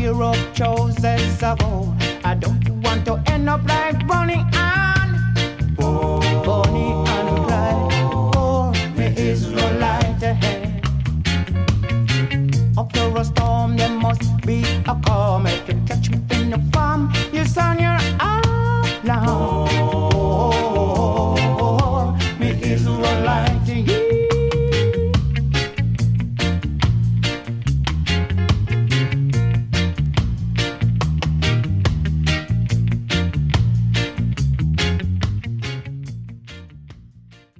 fear of choices ago. I don't want to end up like Bonnie and Clyde. Oh, there is no light ahead. After a storm, there must be a calm. If you catch me in the palm, you sound your alarm.